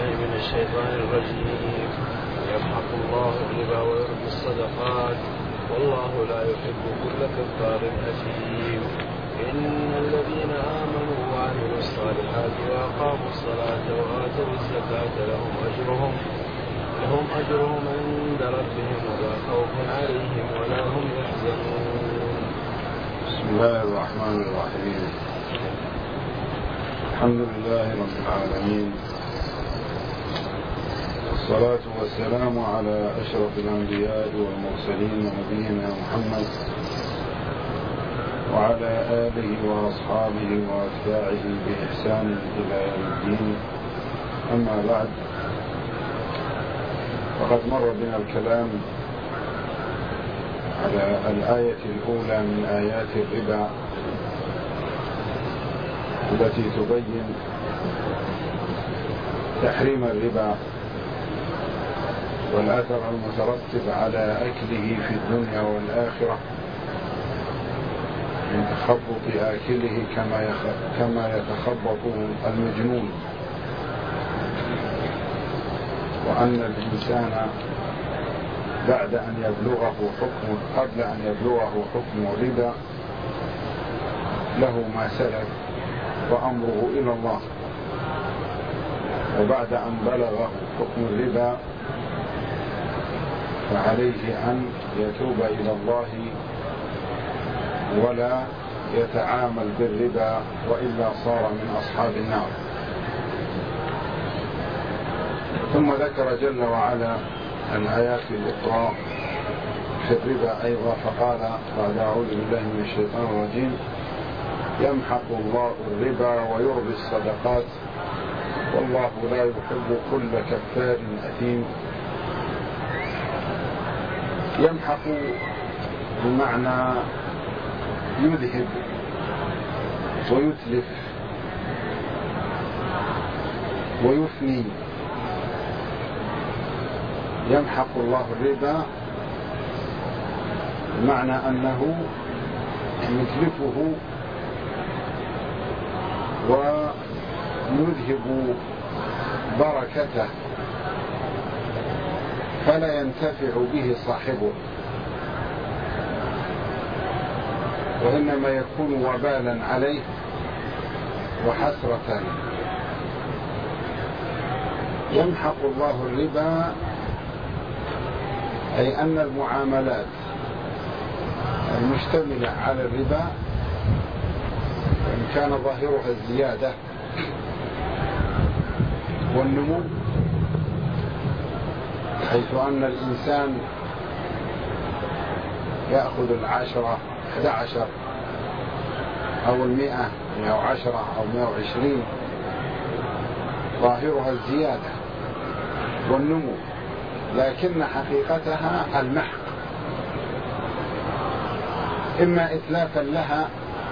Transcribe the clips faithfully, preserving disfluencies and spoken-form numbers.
بالله من الشيطان الرجيم. يمحق الله الربا ويربي الصدقات والله لا يحب كل كفار أثيم. إن الذين آمنوا وعملوا الصالحات وأقاموا الصلاة وآتوا الزكاة لهم أجرهم لهم أجرهم عند ربهم ولا خوف عليهم ولا هم يحزنون. بسم الله الرحمن الرحيم. الحمد لله رب العالمين، والصلاة والسلام على أشرف الأنبياء والمرسلين نبينا محمد وعلى آله وأصحابه وأتباعه بإحسان إلى يوم الدين. أما بعد، فقد مر بنا الكلام على الآية الأولى من آيات الربا التي تبين تحريم الربا والأثر المترتب على أكله في الدنيا والآخرة من تخبط آكله كما كما يتخبط المجنون، وأن الإنسان بعد أن يبلغه حكم قبل أن يبلغه حكم الربا له ما سلف وأمره إلى الله، وبعد أن بلغه حكم الربا فعليه أن يتوب إلى الله ولا يتعامل بالربا، وإلا صار من أصحاب النار. ثم ذكر جل وعلا الآيات الأخرى في الربا أيضا، فقال بعد أعوذ بالله من الشيطان الرجيم: يمحق الله الربا ويربي الصدقات والله لا يحب كل كفار أثيم. يمحق بمعنى يذهب ويتلف ويفني. يمحق الله الربا بمعنى أنه يتلفه ويذهب بركته فلا ينتفع به صاحبه، وإنما يكون وبالا عليه وحسرة. يمحق الله الربا أي أن المعاملات المشتملة على الربا وإن كان ظاهرها الزيادة والنمو، حيث أن الإنسان يأخذ العشرة أحد عشر أو المئة مئة وعشرة أو مئة وعشرين، ظاهرها الزيادة والنمو، لكن حقيقتها المحق، إما إتلافا لها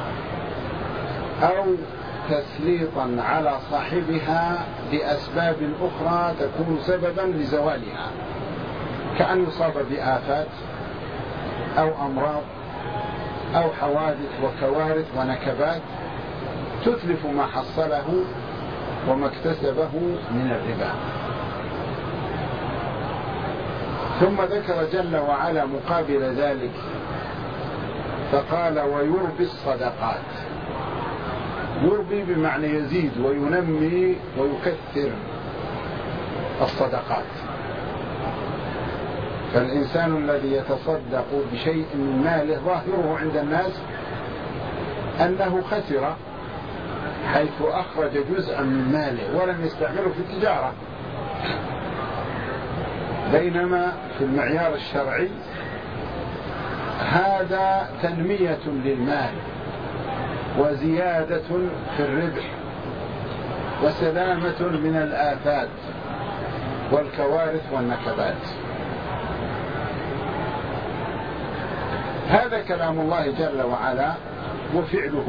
أو تسليطا على صاحبها بأسباب أخرى تكون سببا لزوالها، كأن يصاب بآفات أو أمراض أو حوادث وكوارث ونكبات تتلف ما حصله وما اكتسبه من الربا. ثم ذكر جل وعلا مقابل ذلك فقال: ويربي الصدقات. يربي بمعنى يزيد وينمي ويكثر الصدقات. فالإنسان الذي يتصدق بشيء من ماله ظاهره عند الناس أنه خسر، حيث أخرج جزءا من ماله ولم يستعمله في التجارة، بينما في المعيار الشرعي هذا تنمية للمال وزيادة في الربح وسلامة من الآفات والكوارث والنكبات. هذا كلام الله جل وعلا وفعله،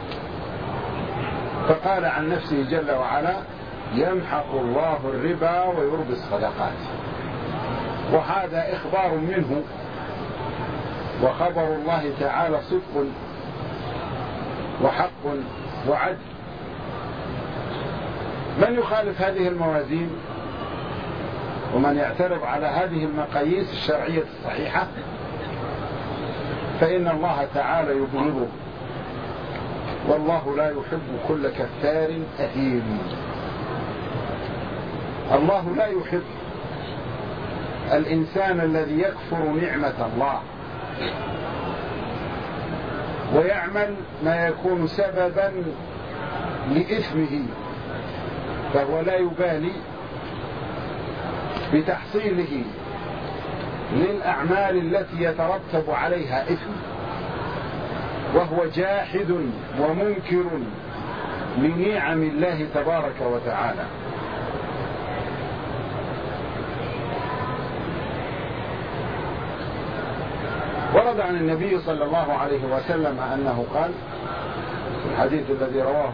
فقال عن نفسه جل وعلا: يمحق الله الربا ويربي الصدقات. وهذا إخبار منه، وخبر الله تعالى صدق وحق وعدل. من يخالف هذه الموازين ومن يعترض على هذه المقاييس الشرعية الصحيحة فإن الله تعالى يبغضه، والله لا يحب كل كفار أثيم. الله لا يحب الإنسان الذي يكفر نعمة الله ويعمل ما يكون سببا لإثمه، فهو لا يبالي بتحصيله للأعمال التي يترتب عليها إثم، وهو جاحد ومنكر لنعم الله تبارك وتعالى. ورد عن النبي صلى الله عليه وسلم أنه قال في الحديث الذي رواه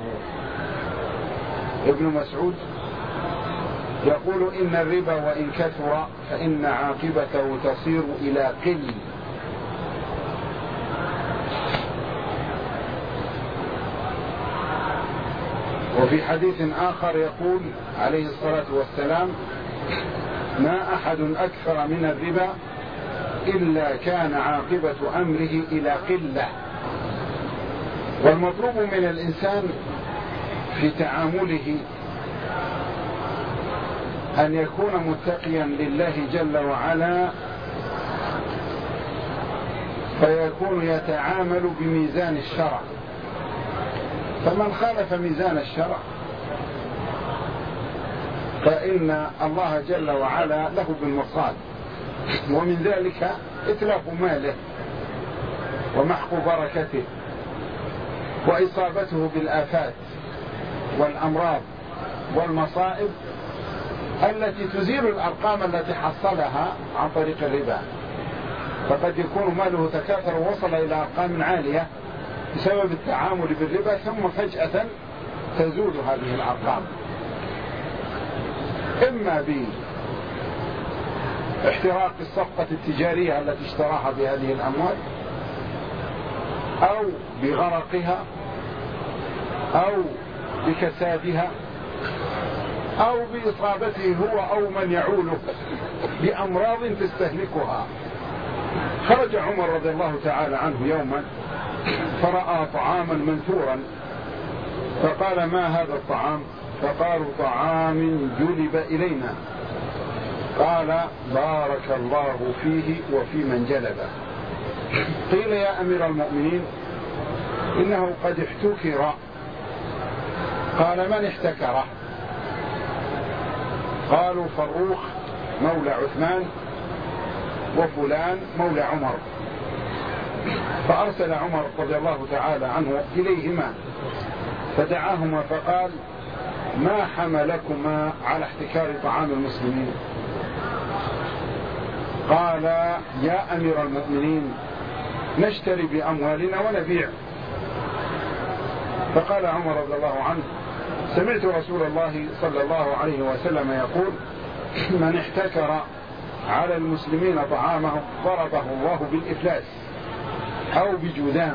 ابن مسعود يقول: إن الربا وإن كثر فإن عاقبته تصير إلى قل. وفي حديث آخر يقول عليه الصلاة والسلام: ما أحد أكثر من الربا إلا كان عاقبة أمره إلى قلة. والمطلوب من الإنسان في تعامله أن يكون متقيا لله جل وعلا، فيكون يتعامل بميزان الشرع. فمن خالف ميزان الشرع فإن الله جل وعلا له بالمرصاد، ومن ذلك إتلاف ماله ومحق بركته وإصابته بالآفات والأمراض والمصائب التي تزيل الأرقام التي حصلها عن طريق الربا. فقد يكون ماله تكاثر ووصل إلى أرقام عالية بسبب التعامل بالربا، ثم فجأة تزول هذه الأرقام، إما باحتراق الصفقة التجارية التي اشتراها بهذه الأموال، أو بغرقها، أو بكسادها، أو بإصابته هو أو من يعوله بأمراض تستهلكها. خرج عمر رضي الله تعالى عنه يوما فرأى طعاما منثورا، فقال: ما هذا الطعام؟ فقالوا: طعام جلب إلينا. قال: بارك الله فيه وفي من جلبه. قيل: يا أمير المؤمنين إنه قد احتكر. قال: من احتكره؟ قالوا: فروخ مولى عثمان وفلان مولى عمر. فأرسل عمر رضي الله تعالى عنه إليهما فدعاهما فقال: ما حملكما على احتكار طعام المسلمين؟ قال: يا أمير المؤمنين نشتري بأموالنا ونبيع. فقال عمر رضي الله عنه: سمعت رسول الله صلى الله عليه وسلم يقول: من احتكر على المسلمين طعامهم ضربه الله بالإفلاس أو بجذام.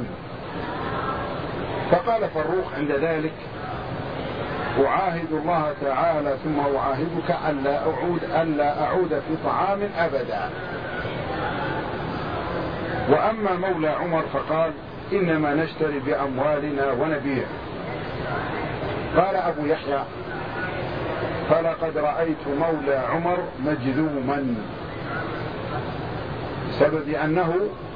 فقال فروخ عند ذلك: أعاهد الله تعالى ثم أعاهدك ألا أعود, ألا أعود في طعام أبدا. وأما مولى عمر فقال: إنما نشتري بأموالنا ونبيع. قال أبو يحيى: فلقد رأيت مولى عمر مجذوما، بسبب أنه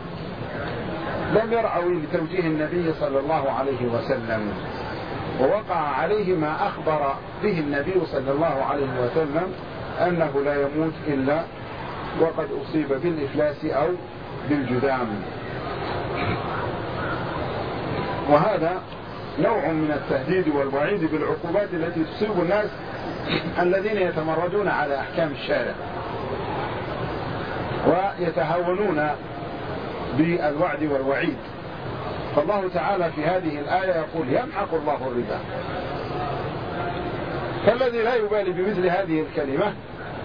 لم يرعوا لتوجيه النبي صلى الله عليه وسلم، ووقع عليه ما أخبر به النبي صلى الله عليه وسلم أنه لا يموت إلا وقد أصيب بالإفلاس أو بالجذام. وهذا نوع من التهديد والوعيد بالعقوبات التي تصيب الناس الذين يتمردون على أحكام الشارع ويتهاونون بالوعد والوعيد. فالله تعالى في هذه الآية يقول: يمحق الله الربا. فالذي لا يبالي بمثل هذه الكلمة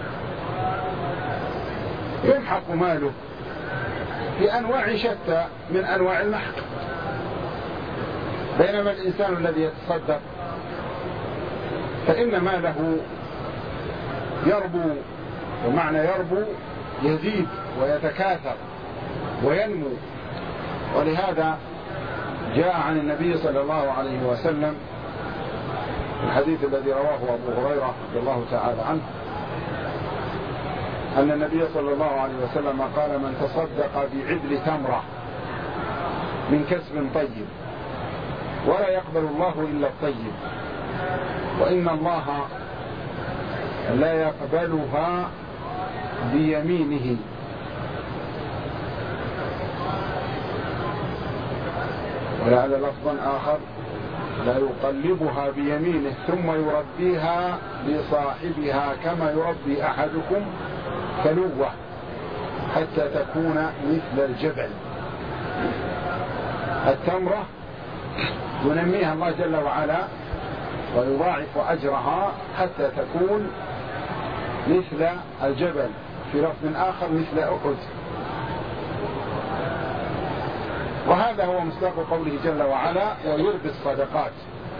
يمحق ماله بأنواع شتى من أنواع المحق. بينما الإنسان الذي يتصدق فإن ماله يربو ومعنى يربو يزيد ويتكاثر وينمو. ولهذا جاء عن النبي صلى الله عليه وسلم الحديث الذي رواه أبو هريرة رضي الله تعالى عنه أن النبي صلى الله عليه وسلم قال: من تصدق بعدل تمرة من كسب طيب ولا يقبل الله إلا الطيب، وإن الله لا يقبلها بيمينه، ولعل لفظا آخر: لا يقلبها بيمينه ثم يربيها لصاحبها كما يربي أحدكم فلوة حتى تكون مثل الجبل. التمرة ينميها الله جل وعلا ويضاعف أجرها حتى تكون مثل الجبل، في لفظ آخر مثل أحد. وهذا هو مصداق قوله جل وعلا: ويربي الصدقات.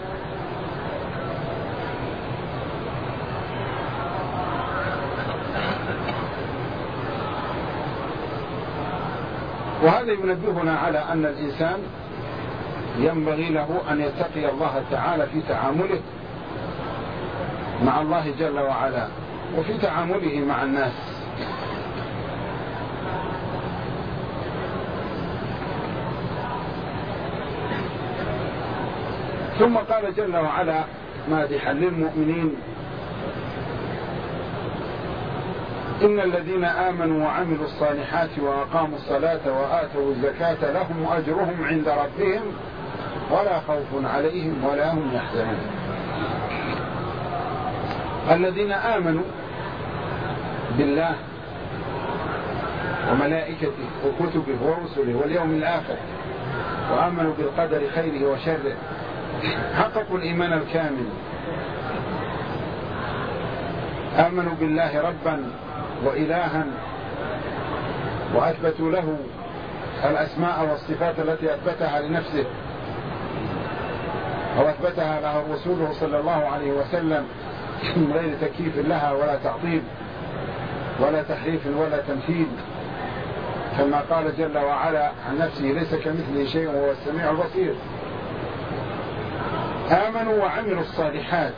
وهذا ينبهنا على أن الإنسان ينبغي له أن يتقي الله تعالى في تعامله مع الله جل وعلا وفي تعامله مع الناس. ثم قال جل وعلا مادحا للمؤمنين: إن الذين آمنوا وعملوا الصالحات وأقاموا الصلاة وآتوا الزكاة لهم أجرهم عند ربهم ولا خوف عليهم ولا هم يحزنون. الذين آمنوا بالله وملائكته وكتبه ورسله واليوم الآخر وآمنوا بالقدر خيره وشره حققوا الإيمان الكامل، آمنوا بالله ربا وإلها وأثبتوا له الأسماء والصفات التي أثبتها لنفسه أو أثبتها لها رسوله صلى الله عليه وسلم من غير تكييف لها ولا تعطيل ولا تحريف ولا تمثيل، كما قال جل وعلا عن نفسه: ليس كمثله شيء وهو السميع البصير. آمنوا وعملوا الصالحات،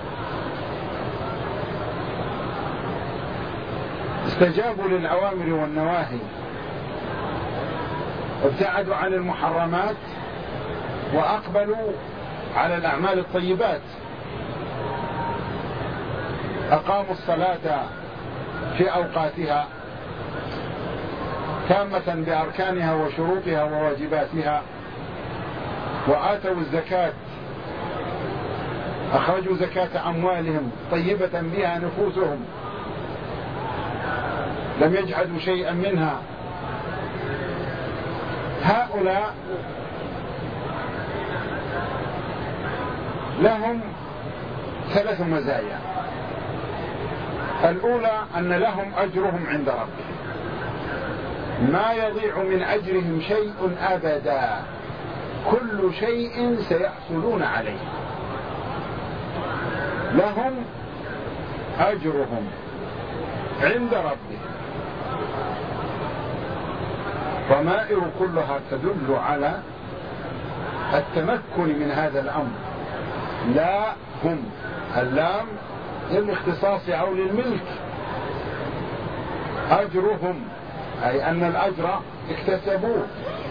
استجابوا للأوامر والنواهي، ابتعدوا عن المحرمات وأقبلوا على الأعمال الطيبات، أقاموا الصلاة في أوقاتها تامة بأركانها وشروطها وواجباتها، وآتوا الزكاة، أخرجوا زكاة أموالهم طيبة بها نفوسهم، لم يجحدوا شيئا منها. هؤلاء لهم ثلاث مزايا: الأولى أن لهم أجرهم عند ربهم، ما يضيع من أجرهم شيء أبدا، كل شيء سيحصلون عليه، لهم أجرهم عند ربهم. ضمائر كلها تدل على التمكن من هذا الأمر، لا هم، اللام للاختصاص أو للملك، أجرهم أي أن الأجر اكتسبوه،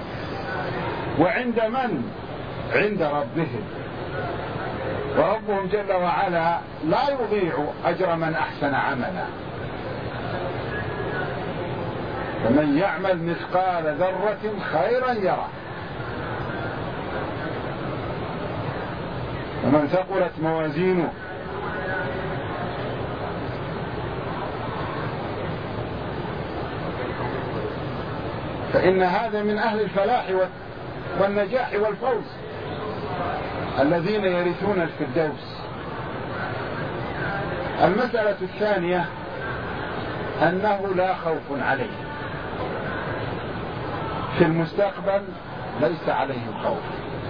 وعند من؟ عند ربهم، وربهم جل وعلا لا يضيع أجر من أحسن عملا. ومن يعمل مثقال ذرة خيرا يره، ومن ثقلت موازينه فإن هذا من أهل الفلاح والنجاح والفوز الذين يرثون الفردوس. المسألة الثانية أنه لا خوف عليهم في المستقبل، ليس عليهم خوف،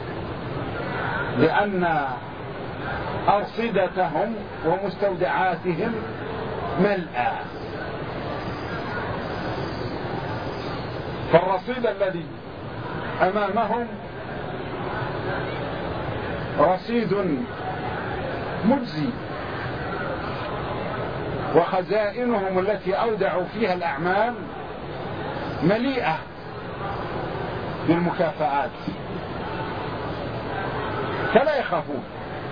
لأن أرصدتهم ومستودعاتهم ملأى فالرصيد الذي أمامهم رصيد مجزي، وخزائنهم التي أودعوا فيها الأعمال مليئة بالمكافآت، فلا يخافون.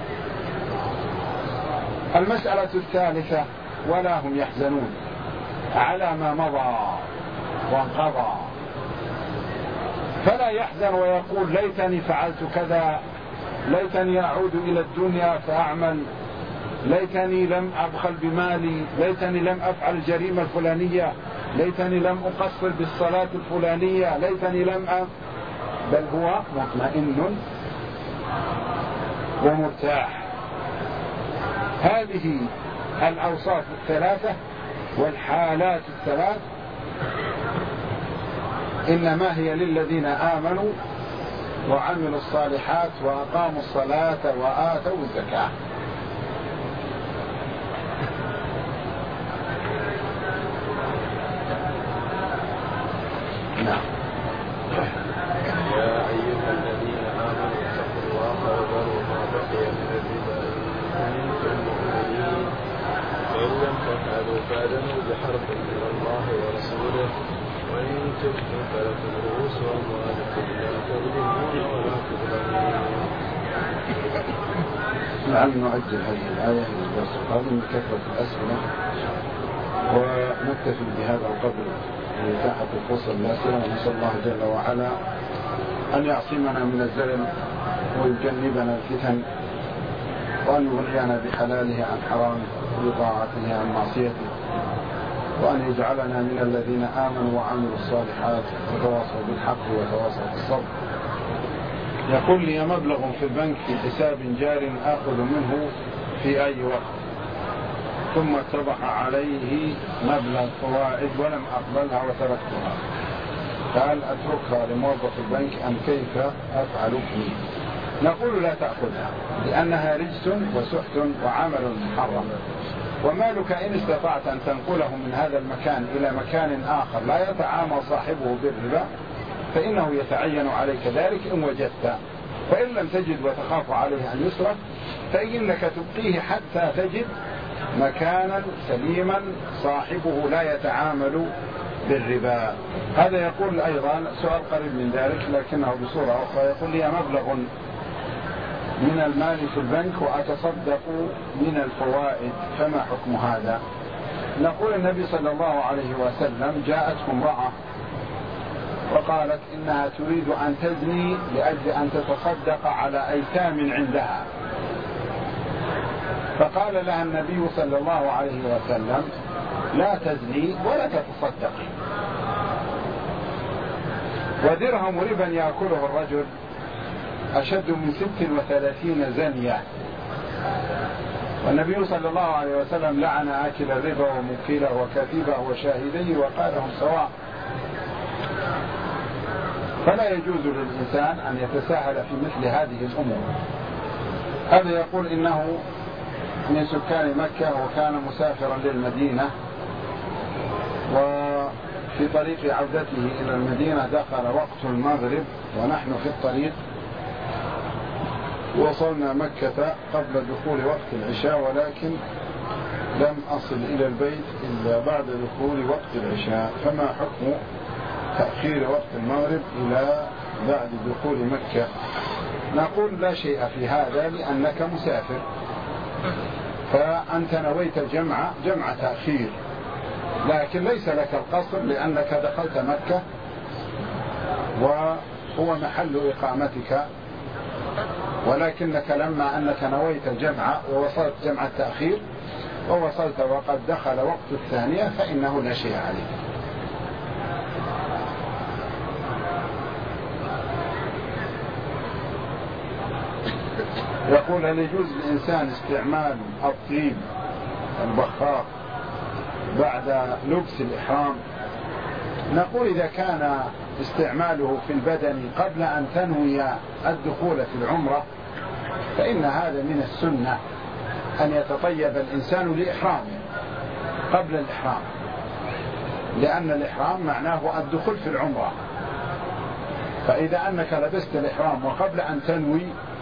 المسألة الثالثة: ولا هم يحزنون على ما مضى وانقضى، فلا يحزن ويقول ليتني فعلت كذا، ليتني أعود إلى الدنيا فأعمل، ليتني لم أبخل بمالي، ليتني لم أفعل الجريمة الفلانية، ليتني لم أقصر بالصلاة الفلانية، ليتني لم أ... بل هو مطمئن ومرتاح. هذه الأوصاف الثلاثة والحالات الثلاث إنما هي للذين آمنوا وعملوا الصالحات وأقاموا الصلاة وآتوا الزكاة. نعم. يا أيها الذين آمنوا اتقوا الله وذروا ما بقي من الربا إن كنتم مؤمنين، فإن لم تفعلوا فأذنوا بحرب من الله ورسوله، وإن تبتم فلكم رؤوس أموالكم لا تظلمون ولا تظلمون. لعل نؤجل هذه الآية للدرس القادم من كثرة الأسئلة، ونكتفي بهذا القدر لإتاحة الفرصة الناسرة، ونسأل الله جل وعلا أن يعصمنا من الزلل ويجنبنا الفتن، وأن يغنينا بحلاله عن حرامه وبطاعته عن معصيته، وأن يجعلنا من الذين آمنوا وعملوا الصالحات وتواصوا بالحق وتواصوا بالصبر. يقول لي مبلغ في البنك في حساب جار آخذ منه في أي وقت، ثم اتضح عليه مبلغ فوائد ولم أقبلها وتركتها، فهل أتركها لموظف البنك أم كيف أفعل فيه؟ نقول لا تأخذها، لأنها رجس وسحت وعمل محرم، ومالك إن استطعت أن تنقله من هذا المكان إلى مكان آخر لا يتعامل صاحبه بالربا فإنه يتعين عليك ذلك إن وجدت، فإن لم تجد وتخاف عليه أن يسرق فإنك تبقيه حتى تجد مكانا سليما صاحبه لا يتعامل بالربا. هذا يقول أيضا سؤال قريب من ذلك لكنه بصورة أخرى، يقول لي مبلغ من المال في البنك وأتصدق من الفوائد، فما حكم هذا؟ نقول النبي صلى الله عليه وسلم جاءته امرأة وقالت إنها تريد أن تزني لأجل أن تتصدق على أيتام عندها، فقال لها النبي صلى الله عليه وسلم لا تزني ولا تتصدقي، ودرهم ربا يأكله الرجل أشد من ست وثلاثين زنية، والنبي صلى الله عليه وسلم لعن آكل الربا وموكله وكاتبه وشاهديه وقالهم سواء. فلا يجوز للإنسان أن يتساهل في مثل هذه الأمور. هذا يقول إنه من سكان مكة وكان مسافرا للمدينة، وفي طريق عودته إلى المدينة دخل وقت المغرب ونحن في الطريق، وصلنا مكة قبل دخول وقت العشاء، ولكن لم أصل إلى البيت إلا بعد دخول وقت العشاء، فما حكم تأخير وقت المغرب إلى بعد دخول مكة؟ نقول لا شيء في هذا لأنك مسافر، فأنت نويت جمع جمع تأخير، لكن ليس لك القصر لأنك دخلت مكة وهو محل إقامتك، ولكنك لما أنك نويت الجمع ووصلت جمع التأخير ووصلت وقد دخل وقت الثانية فإنه لا شيء عليك. يقول هل يجوز للإنسان استعمال الطيب البخار بعد لبس الإحرام؟ نقول إذا كان استعماله في البدن قبل أن تنوي الدخول في العمرة فإن هذا من السنة أن يتطيب الإنسان لإحرامه قبل الإحرام، لأن الإحرام معناه الدخول في العمرة، فإذا أنك لبست الإحرام وقبل أن تنوي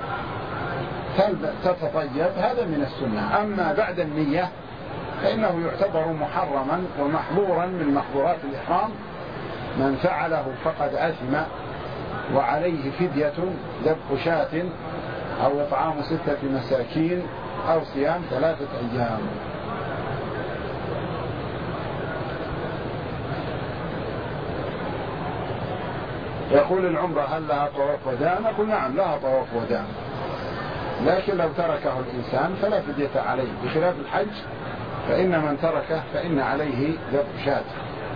تتطيب هذا من السنة. أما بعد النية فإنه يعتبر محرما ومحظورا من محظورات الإحرام، من فعله فقد أثم وعليه فدية ذبح شاة أو إطعام ستة مساكين أو صيام ثلاثة أيام. يقول العمرة هل لها طواف وداع؟ نقول نعم لها طواف وداع، لكن لو تركه الإنسان فلا فدية عليه، بخلاف الحج فإن من تركه فإن عليه ذبح شاة.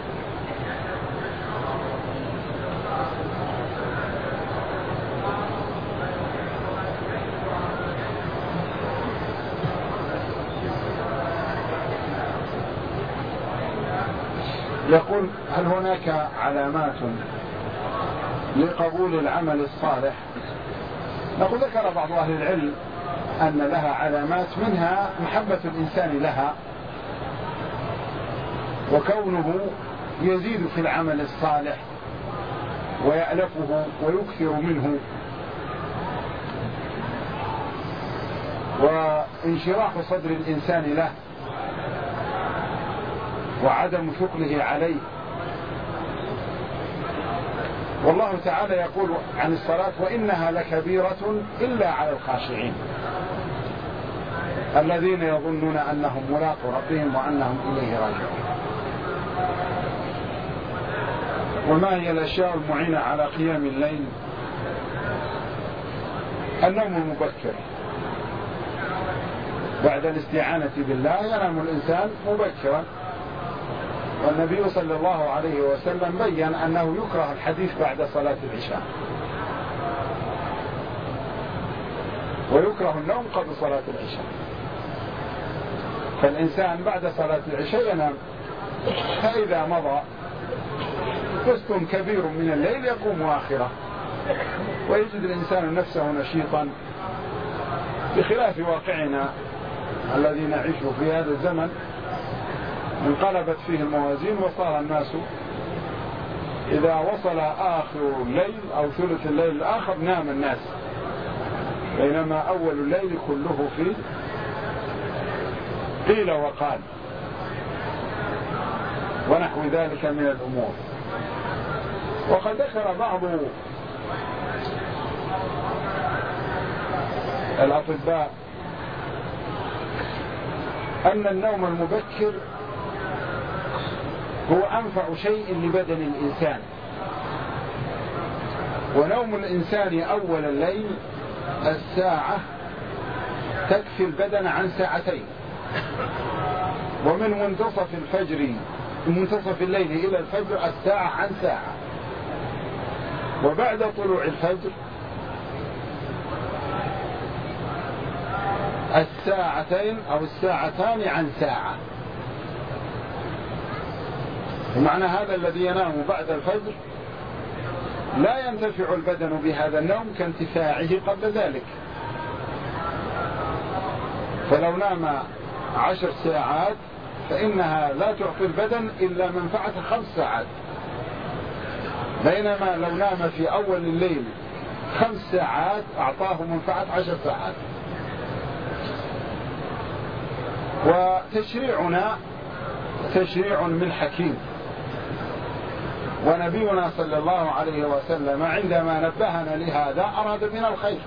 يقول هل هناك علامات لقبول العمل الصالح؟ نقول ذكر بعض أهل العلم أن لها علامات، منها محبة الإنسان لها وكونه يزيد في العمل الصالح ويألفه ويكثر منه، وانشراح صدر الإنسان له وعدم ثقله عليه. والله تعالى يقول عن الصلاة وإنها لكبيرة إلا على الخاشعين الذين يظنون أنهم ملاقو ربهم وأنهم إليه راجعون. وما هي الأشياء المعينة على قيام الليل؟ النوم المبكر بعد الاستعانة بالله، ينام الإنسان مبكرا، والنبي صلى الله عليه وسلم بيّن أنه يكره الحديث بعد صلاة العشاء، ويكره النوم قبل صلاة العشاء، فالإنسان بعد صلاة العشاء ينام، فإذا مضى قسط كبير من الليل يقوم آخره ويجد الإنسان نفسه نشيطا، بخلاف واقعنا الذي نعيش في هذا الزمن انقلبت فيه الموازين وصار الناس إذا وصل آخر الليل أو ثلث الليل الآخر نام الناس، بينما أول الليل كله فيه قيل وقال ونحو ذلك من الأمور. وقد ذكر بعض الأطباء أن النوم المبكر هو أنفع شيء لبدن الإنسان، ونوم الإنسان أول الليل الساعة تكفي البدن عن ساعتين، ومن منتصف الفجر منتصف الليل إلى الفجر الساعة عن ساعة، وبعد طلوع الفجر الساعتين أو الساعتان عن ساعة. بمعنى هذا الذي ينام بعد الفجر لا ينتفع البدن بهذا النوم كانتفاعه قبل ذلك، فلو نام عشر ساعات فإنها لا تعطي البدن إلا منفعة خمس ساعات، بينما لو نام في أول الليل خمس ساعات أعطاه منفعة عشر ساعات. وتشريعنا تشريع من حكيم، ونبينا صلى الله عليه وسلم عندما نبهنا لهذا أراد من الخير،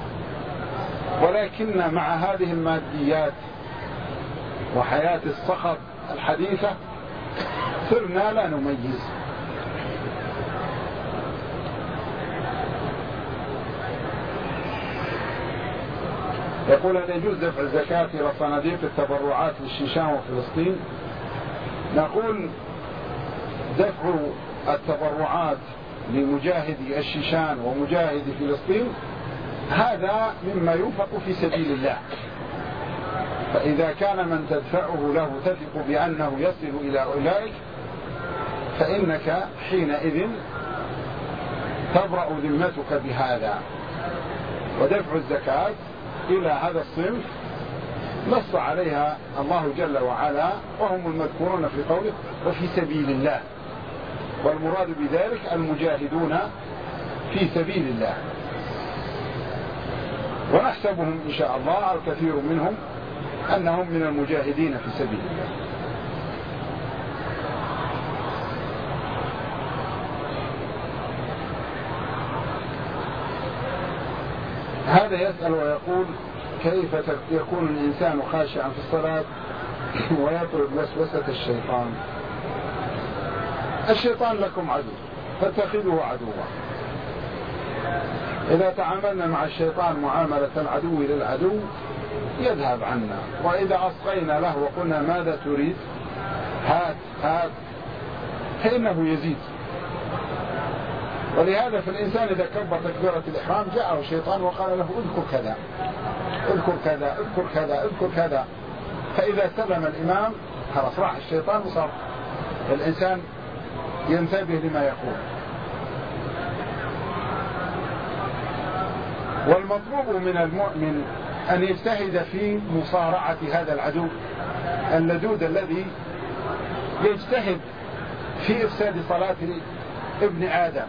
ولكن مع هذه الماديات وحياة الصخب الحديثة صرنا لا نميز. يقول هل يجوز دفع الزكاة إلى صناديق التبرعات للشيشان وفلسطين؟ نقول دفع التبرعات لمجاهدي الشيشان ومجاهدي فلسطين هذا مما ينفق في سبيل الله، فإذا كان من تدفعه له تثق بأنه يصل إلى أولئك فإنك حينئذ تبرأ ذمتك بهذا. ودفع الزكاة إلى هذا الصنف نص عليها الله جل وعلا، وهم المذكورون في قوله وفي سبيل الله، والمراد بذلك المجاهدون في سبيل الله، ونحسبهم إن شاء الله الكثير منهم أنهم من المجاهدين في سبيل الله. هذا يسأل ويقول: كيف يكون الإنسان خاشعا في الصلاة ويطرد وسوسة الشيطان؟ الشيطان لكم عدو فاتخذوه عدوا. إذا تعاملنا مع الشيطان معاملة العدو للعدو يذهب عنا، وإذا أصغينا له وقلنا ماذا تريد هات هات فإنه يزيد. ولهذا فالإنسان إذا كبر تكبيرة الإحرام جاءه الشيطان وقال له اذكر كذا اذكر كذا اذكر كذا اذكر كذا، فإذا سلم الإمام خلاص راح الشيطان وصار الإنسان ينتبه لما يقول. والمطلوب من المؤمن أن يجتهد في مصارعة هذا العدو اللدود الذي يجتهد في إفساد صلاة ابن آدم،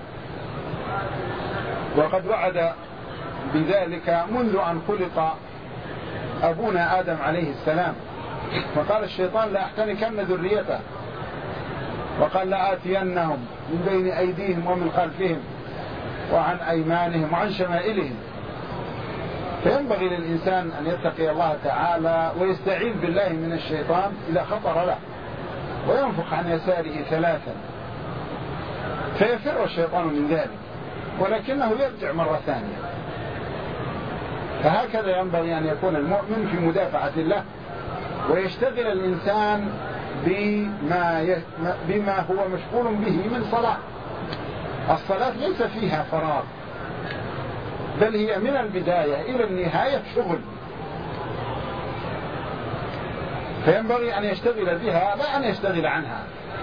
وقد وعد بذلك منذ أن خلق أبونا آدم عليه السلام، فقال الشيطان لا أحتنكن ذريته، وقال لا آتينهم من بين أيديهم ومن خلفهم وعن أيمانهم وعن شمائلهم. فينبغي للإنسان أن يتقي الله تعالى ويستعيذ بالله من الشيطان إذا خطر له، وينفق عن يساره ثلاثا فيفر الشيطان من ذلك، ولكنه يرجع مرة ثانية. فهكذا ينبغي أن يكون المؤمن في مدافعة الله، ويشتغل الإنسان بما, بما هو مشغول به من صلاة. الصلاة ليس فيها فراغ، بل هي من البداية إلى النهاية شغل، فينبغي أن يشتغل بها لا أن يشتغل عنها.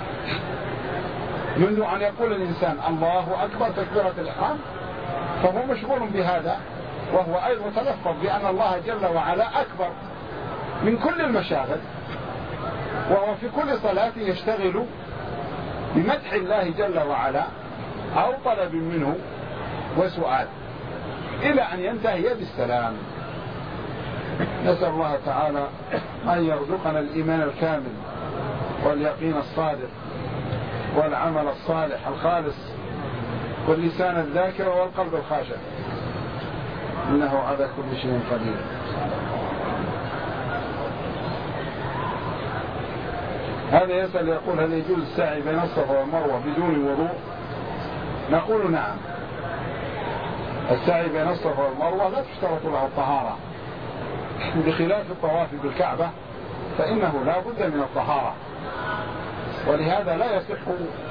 منذ أن يقول الإنسان الله أكبر تكبيرة الإحرام فهو مشغول بهذا، وهو أيضا تلفظ بأن الله جل وعلا أكبر من كل المشاغل، وهو في كل صلاة يشتغل بمدح الله جل وعلا أو طلب منه وسؤال إلى أن ينتهي بالسلام. نسأل الله تعالى أن يرزقنا الإيمان الكامل واليقين الصادق والعمل الصالح الخالص واللسان الذاكر والقلب الخاشع، إنه على كل شيء قدير. هذا يسأل يقول: هل يجوز السعي بين الصفا والمروة بدون وضوء؟ نقول نعم، السعي بين الصفا والمروة لا تشترط له الطهارة، بخلاف الطواف بالكعبة فإنه لا بد من الطهارة، ولهذا لا يصح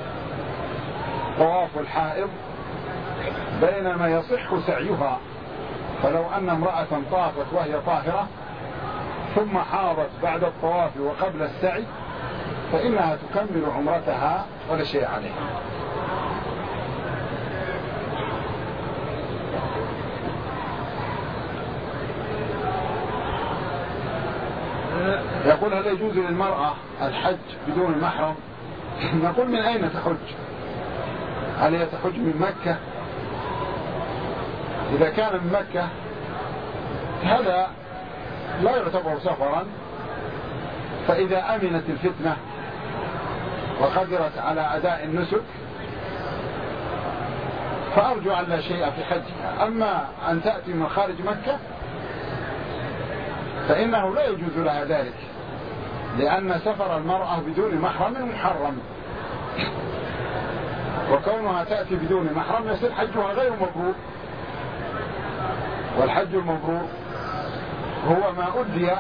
طواف الحائض بينما يصح سعيها. فلو أن امرأة طافت وهي طاهرة ثم حاضت بعد الطواف وقبل السعي فإنها تكمل عمرتها ولا شيء عليها. يقول: هل يجوز للمرأة الحج بدون محرم؟ نقول: من أين تحج؟ هل هي تحج من مكة؟ إذا كان من مكة هذا لا يعتبر سفرا، فإذا أمنت الفتنة وقدرت على أداء النسك فأرجو أن لا شيء في حجها. أما أن تأتي من خارج مكة فإنه لا يجوز لها ذلك، لأن سفر المرأة بدون محرم محرم، وكونها تأتي بدون محرم يصير حجها غير مبرور. والحج المبرور هو ما أدي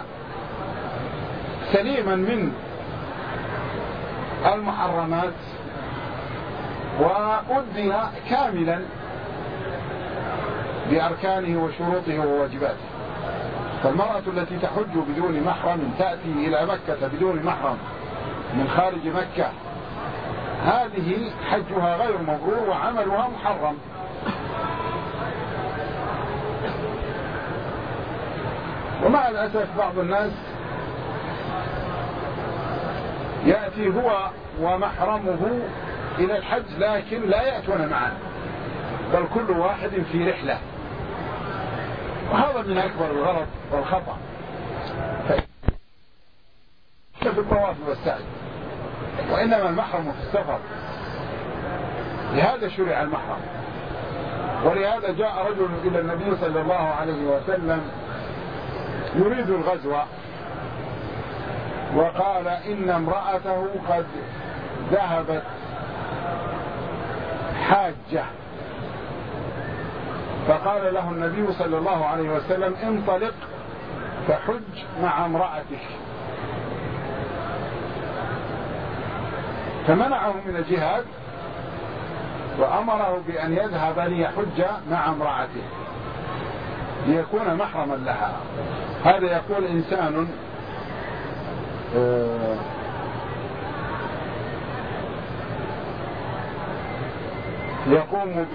سليما من المحرمات وأدي كاملا بأركانه وشروطه وواجباته. فالمرأة التي تحج بدون محرم تأتي إلى مكة بدون محرم من خارج مكة هذه حجها غير مبرور وعملها محرم. ومع الأسف بعض الناس يأتي هو ومحرمه إلى الحج لكن لا يأتون معا، بل كل واحد في رحلة، وهذا من أكبر الغلط والخطأ. في الطواف والسعي، وإنما المحرم في السفر، لهذا شرع المحرم. ولهذا جاء رجل إلى النبي صلى الله عليه وسلم يريد الغزو، وقال إن امرأته قد ذهبت حاجة، فقال له النبي صلى الله عليه وسلم انطلق فحج مع امرأتك، فمنعه من الجهاد وأمره بأن يذهب ليحج مع امرأته ليكون محرما لها. هذا يقول إنسان يقوم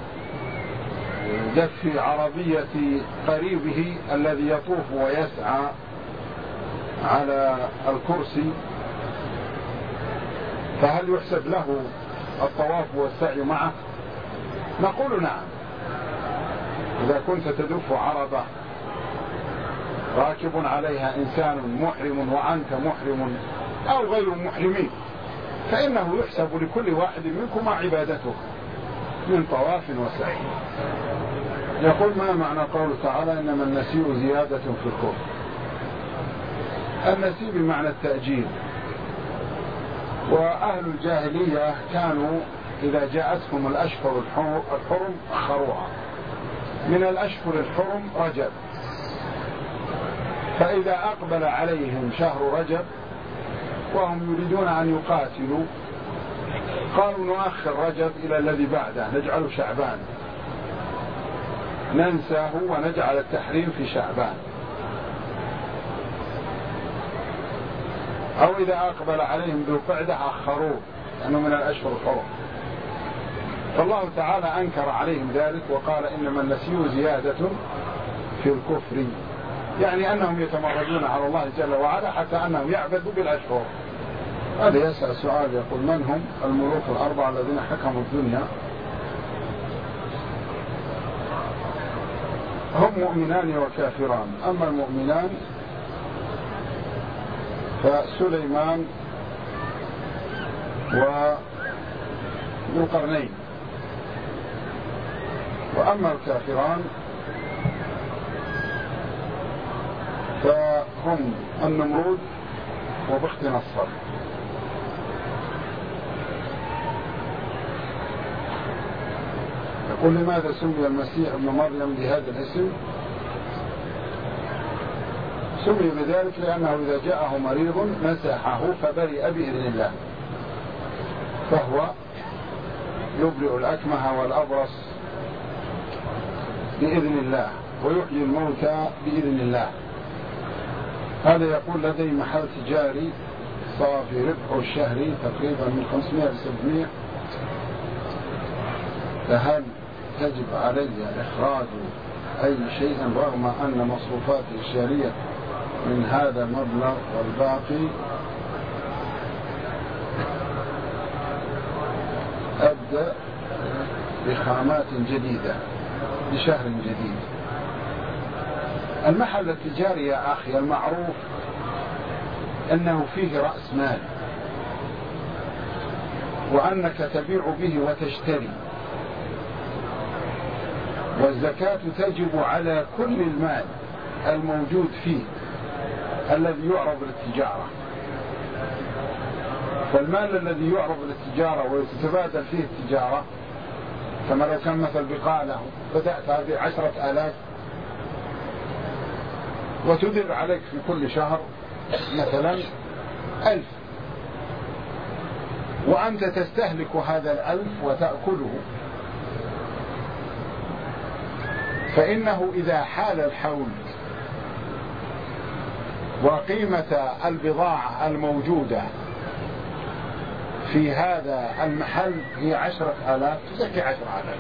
بدف عربية قريبه الذي يطوف ويسعى على الكرسي، فهل يحسب له الطواف والسعي معه؟ نقول نعم. إذا كنت تدف عربة راكب عليها إنسان محرم وأنت محرم أو غير محرمين، فإنه يحسب لكل واحد منكما عبادته من طواف وسعي. يقول ما معنى قوله تعالى إنما النسيء زيادة في الكفر؟ النسيء بمعنى التأجيل، وأهل الجاهلية كانوا إذا جاءتهم الأشهر الحرم أخروها. من الأشهر الحرم رجب، فإذا أقبل عليهم شهر رجب وهم يريدون أن يقاتلوا قالوا نؤخر رجب إلى الذي بعده، نجعل شعبان، ننساه ونجعل التحريم في شعبان. أو إذا أقبل عليهم ذو القعدة أخروه لأنه من الأشهر الحرم. فالله تعالى أنكر عليهم ذلك وقال إنما النسيء زيادة في الكفر، يعني أنهم يتمردون على الله جل وعلا حتى أنهم يعبدوا بالأشهر. هذا يسأل سؤال يقول من هم الملوك الأربعة الذين حكموا الدنيا؟ هم مؤمنان وكافران. أما المؤمنان فسليمان وذو القرنين، وأما الكافران فهم النمرود وبخت نصر. يقول لماذا سمي المسيح ابن مريم بهذا الاسم؟ سمي بذلك لأنه إذا جاءه مريض مسحه فبرئ بإذن الله، فهو يبرئ الأكمه والأبرص بإذن الله ويحيي الموتى بإذن الله. هذا يقول لدي محل تجاري صافي ربحه الشهري تقريبا من خمسمائة إلى سبعمائة، فهل تجب علي إخراج أي شيء رغم أن مصروفاتي الشهرية من هذا المبلغ والباقي أبدأ بخامات جديدة بشهر جديد؟ المحل التجاري يا أخي المعروف أنه فيه رأس مال، وأنك تبيع به وتشتري، والزكاة تجب على كل المال الموجود فيه الذي يعرض للتجارة. فالمال الذي يعرض للتجارة ويتبادل فيه التجارة، كما لو كان مثل بقالة بدأت بعشرة آلاف وتدر عليك في كل شهر مثلا ألف، وأنت تستهلك هذا الألف وتأكله، فإنه إذا حال الحول وقيمة البضاعة الموجودة في هذا المحل هي عشرة آلاف تزكي عشرة آلاف،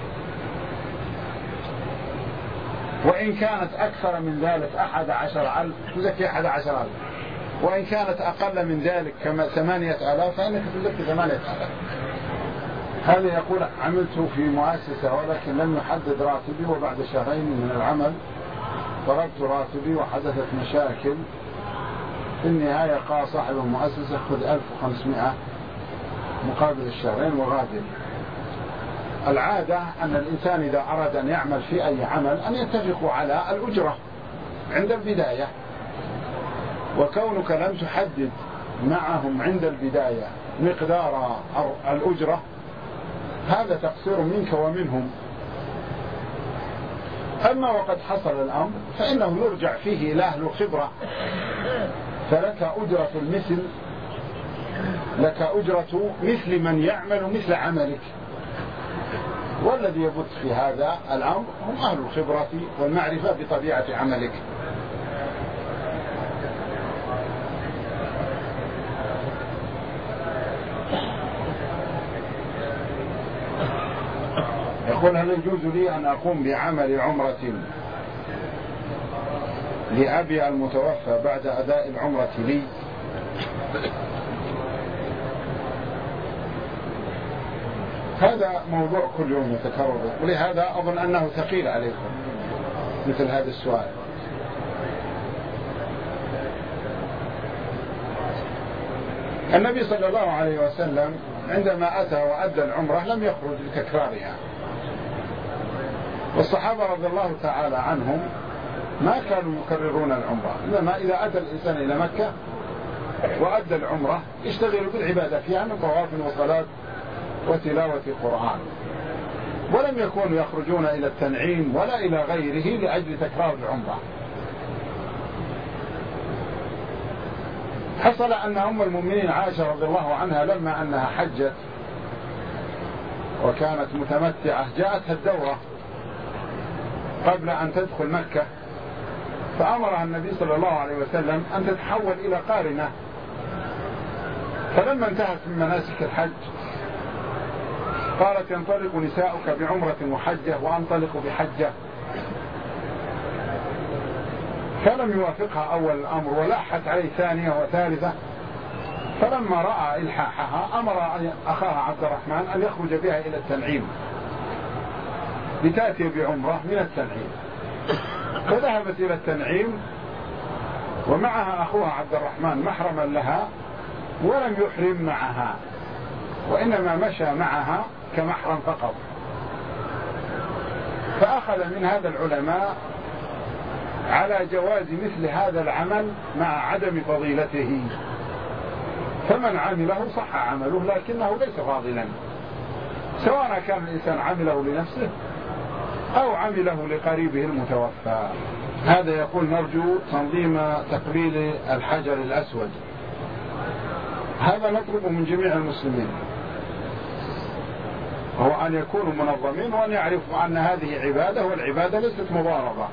وإن كانت أكثر من ذلك أحد عشر ألف تزكي أحد عشر ألف، وإن كانت أقل من ذلك كما ثمانية آلاف فإنك تزكي ثمانية آلاف. هذا يقول عملت في مؤسسة ولكن لم يحدد راتبي، وبعد شهرين من العمل طلبت راتبي وحدثت مشاكل. في النهاية قال صاحب المؤسسة خذ ألف وخمسمائة مقابل الشهرين وغادر. العادة أن الإنسان إذا أراد أن يعمل في أي عمل أن يتفقوا على الأجرة عند البداية، وكونك لم تحدد معهم عند البداية مقدار الأجرة هذا تقصير منك ومنهم. أما وقد حصل الأمر فإنه يرجع فيه إلى أهل الخبرة، فلك أجرة المثل، لك أجرة مثل من يعمل مثل عملك، والذي يبث في هذا الأمر هم أهل الخبرة والمعرفة بطبيعة عملك. يقول هل يجوز لي أن أقوم بعمل عمرة لأبي المتوفى بعد أداء العمرة لي؟ هذا موضوع كل يوم يتكرر، ولهذا أظن أنه ثقيل عليكم مثل هذا السؤال. النبي صلى الله عليه وسلم عندما أتى وأدى العمرة لم يخرج لتكرارها، والصحابة رضي الله تعالى عنهم ما كانوا يكررون العمرة، إنما إذا أتى الإنسان إلى مكة وأدى العمرة يشتغل بالعبادة فيها من طواف وصلاة وتلاوة قرآن، ولم يكونوا يخرجون إلى التنعيم ولا إلى غيره لأجل تكرار العمرة. حصل أن أم المؤمنين عائشة رضي الله عنها لما أنها حجت وكانت متمتعة جاءتها الدورة قبل أن تدخل مكة، فأمرها النبي صلى الله عليه وسلم أن تتحول إلى قارنة. فلما انتهت من مناسك الحج قالت ينطلق نساؤك بعمرة وحجة وأنطلق بحجة، فلم يوافقها أول الأمر ولاحت عليه ثانية وثالثة. فلما رأى إلحاحها أمر أخاها عبد الرحمن أن يخرج بها إلى التنعيم لتأتي بعمرة من التنعيم. فذهبت إلى التنعيم ومعها أخوها عبد الرحمن محرما لها، ولم يحرم معها وإنما مشى معها كمحرم فقط. فأخذ من هذا العلماء على جواز مثل هذا العمل مع عدم فضيلته، فمن عمله صح عمله لكنه ليس فاضلا، سواء كان الإنسان عمله لنفسه أو عمله لقريبه المتوفى. هذا يقول نرجو تنظيم تقبيل الحجر الأسود. هذا نطلب من جميع المسلمين، هو أن يكونوا منظمين وأن يعرفوا أن هذه عبادة، والعبادة ليست مضاربة،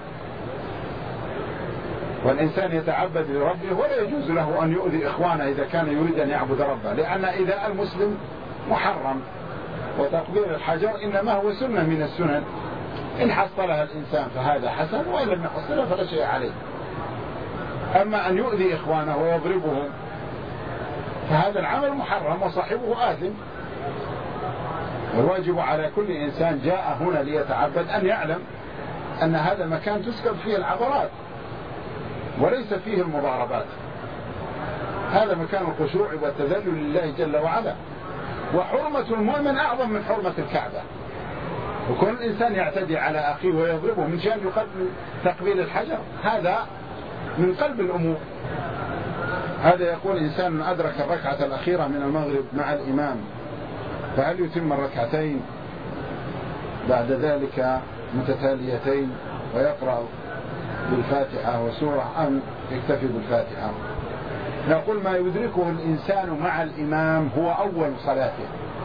والإنسان يتعبد لربه ولا يجوز له أن يؤذي إخوانه إذا كان يريد أن يعبد ربه، لأن إذا المسلم محرم، وتقبيل الحجر إنما هو سنة من السنن، إن حصلها الإنسان فهذا حسن، وإن لم يحصلها فلا شيء عليه. أما أن يؤذي إخوانه ويضربهم فهذا العمل محرم وصاحبه آثم. والواجب على كل إنسان جاء هنا ليتعبد أن يعلم أن هذا المكان تسكب فيه العبرات وليس فيه المضاربات، هذا مكان الخشوع والتذلل لله جل وعلا، وحرمة المؤمن أعظم من حرمة الكعبة. وكل الإنسان يعتدي على أخيه ويضربه من شأن يقبل تقبيل الحجر، هذا من قلب الأمور. هذا يقول إنسان أدرك الركعة الأخيرة من المغرب مع الإمام، فهل يتم الركعتين بعد ذلك متتاليتين ويقرأ بالفاتحة وسورة أم يكتفي بالفاتحة؟ نقول ما يدركه الإنسان مع الإمام هو أول صلاته،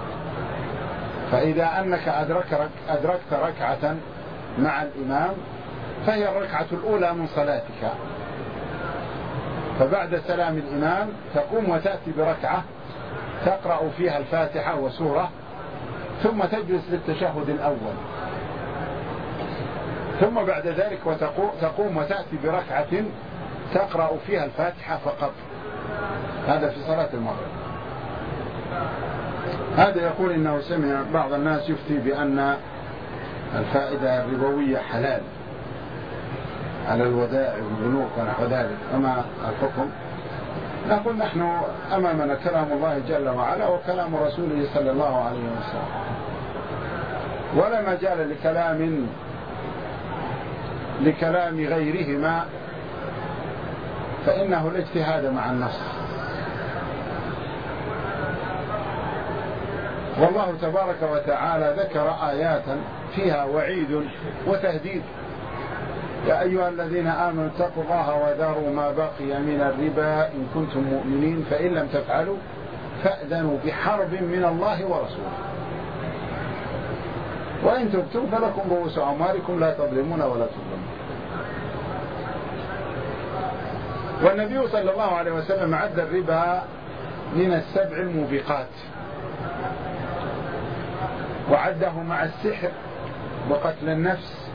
فإذا أنك أدرك أدركت ركعة مع الإمام فهي الركعة الأولى من صلاتك، فبعد سلام الإمام تقوم وتأتي بركعة تقرأ فيها الفاتحة وسورة، ثم تجلس للتشهد الأول، ثم بعد ذلك تقوم وتأتي بركعة تقرأ فيها الفاتحة فقط. هذا في صلاة المغرب. هذا يقول إنه سمع بعض الناس يفتي بأن الفائدة الربوية حلال على الودائع والبنوك ونحو ذلك، فما الحكم؟ نقول نحن أمامنا كلام الله جل وعلا وكلام رسوله صلى الله عليه وسلم، ولا مجال لكلام لكلام غيرهما، فإنه الاجتهاد مع النص. والله تبارك وتعالى ذكر آيات فيها وعيد وتهديد: يا أيها الذين آمنوا اتقوا الله وذروا ما بقي من الربا إن كنتم مؤمنين فإن لم تفعلوا فأذنوا بحرب من الله ورسوله وإن تبتم فلكم رؤوس أموالكم لا تظلمون ولا تظلمون. والنبي صلى الله عليه وسلم عد الربا من السبع الموبقات، وعده مع السحر وقتل النفس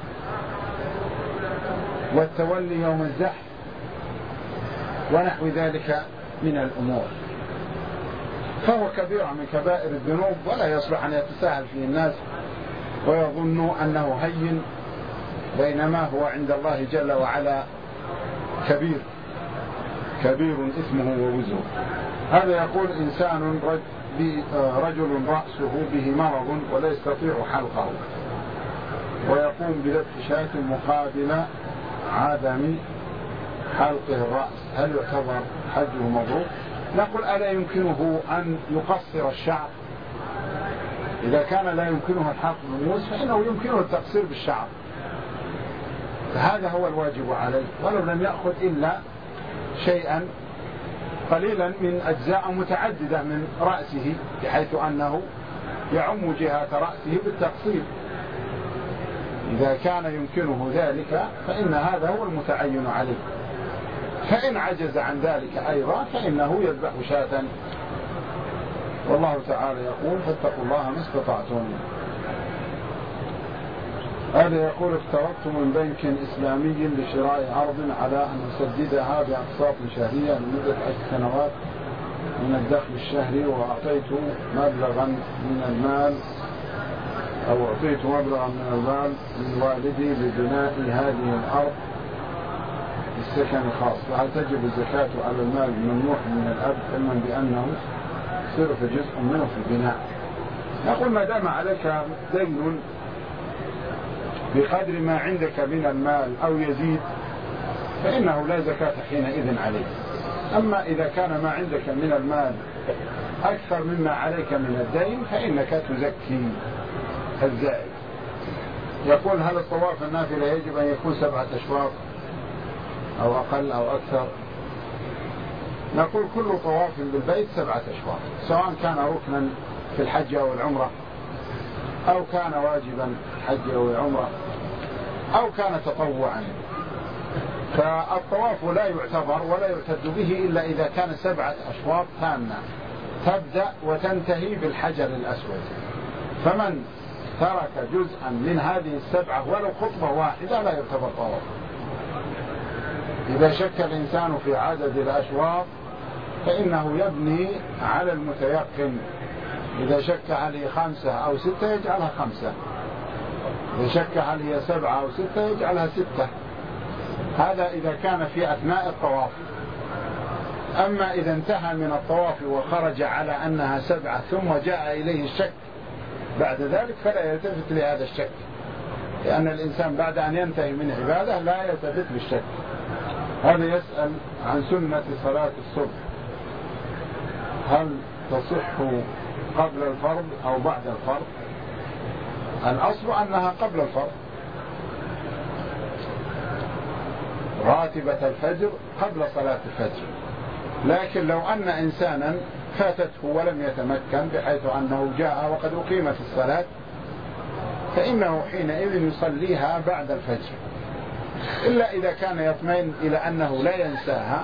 والتولي يوم الزحف ونحو ذلك من الأمور، فهو كبير من كبائر الذنوب، ولا يصلح أن يتساهل فيه الناس ويظن أنه هين، بينما هو عند الله جل وعلا كبير كبير اسمه ووزره. هذا يقول إنسان رجل رأسه به مرض ولا يستطيع حلقه، ويقوم بذبح شاة مقابل عدم حلقه الرأس، هل يعتبر حجه مبرور؟ نقول ألا يمكنه أن يقصر الشعر؟ إذا كان لا يمكنه الحلق بالموس فإنه يمكنه التقصير بالشعر، فهذا هو الواجب عليه، ولو لم يأخذ إلا شيئا قليلا من أجزاء متعددة من رأسه، بحيث أنه يعم جهة رأسه بالتقصير. إذا كان يمكنه ذلك فإن هذا هو المتعين عليه، فإن عجز عن ذلك أيضا فإنه يذبح شاة. والله تعالى يقول: فاتقوا الله ما استطعتم. هذا يقول: افترضت من بنك إسلامي لشراء أرض على أن أسددها بأقساط شهرية لمدة عشر سنوات من الدخل الشهري، وأعطيت مبلغا من المال أو أعطيت مبلغا من المال من والدي لبناء هذه الأرض للسكن الخاص، فهل تجب الزكاة على المال الممنوح من الأب علما بأنه صرف جزء منه في البناء؟ نقول: ما دام عليك دين بقدر ما عندك من المال أو يزيد فإنه لا زكاة حينئذ عليه. أما إذا كان ما عندك من المال أكثر مما عليك من الدين فإنك تزكي الزائد. يقول: هل الطواف النافلة يجب أن يكون سبعة أشواط أو أقل أو أكثر؟ نقول: كل طواف بالبيت سبعة أشواط، سواء كان ركنا في الحج أو العمرة، أو كان واجبا في الحج أو العمرة، أو كان تطوعا. فالطواف لا يعتبر ولا يعتد به إلا إذا كان سبعة أشواط تامة تبدأ وتنتهي بالحجر الأسود، فمن ترك جزءا من هذه السبعة ولو خطبة واحدة لا يعتبر طواف. إذا شك الإنسان في عدد الأشواط فإنه يبني على المتيقن، إذا شك هل هي خمسة أو ستة يجعلها خمسة، إذا شك هل هي سبعة أو ستة يجعلها ستة. هذا إذا كان في أثناء الطواف. أما إذا انتهى من الطواف وخرج على أنها سبعة ثم جاء إليه الشك بعد ذلك فلا يلتفت لهذا الشك، لأن الإنسان بعد أن ينتهي من عبادة لا يلتفت بالشك. هذا يسأل عن سنة صلاة الصبح، هل تصح قبل الفرض أو بعد الفرض؟ الأصل أنها قبل الفرض، راتبة الفجر قبل صلاة الفجر. لكن لو أن إنسانا فاتته ولم يتمكن بحيث أنه جاء وقد أقيمت الصلاة فإنه حينئذ يصليها بعد الفجر، إلا إذا كان يطمئن إلى أنه لا ينساها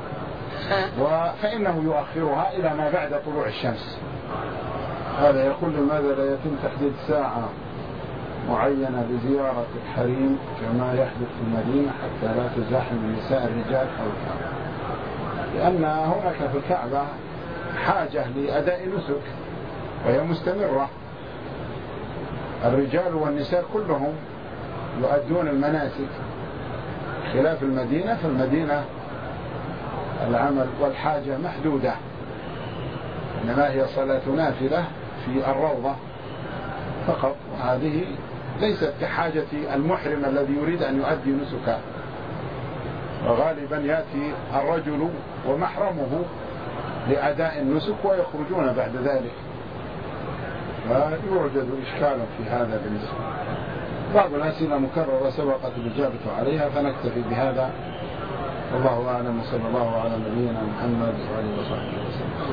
فإنه يؤخرها إلى ما بعد طلوع الشمس. هذا يقول: لماذا لا يتم تحديد ساعة معينة لزيارة الحريم كما يحدث في المدينة حتى لا تزاحم النساء الرجال أو الكعبة؟ لأن هناك في الكعبة حاجة لأداء نسك، وهي مستمرة. الرجال والنساء كلهم يؤدون المناسك، خلاف المدينة. في المدينة العمل والحاجة محدودة، إنما هي صلاة نافلة في الروضة فقط، وهذه ليست كحاجة المحرم الذي يريد أن يؤدي نسكه. وغالبا يأتي الرجل ومحرمه لأداء النسك ويخرجون بعد ذلك، فيوجد إشكال في هذا بالنسبة. بعض الأسئلة مكررة سبقت الإجابة عليها، فنكتفي بهذا. والله أعلم، وصلى الله على نبينا محمد وآله وصحبه وسلم.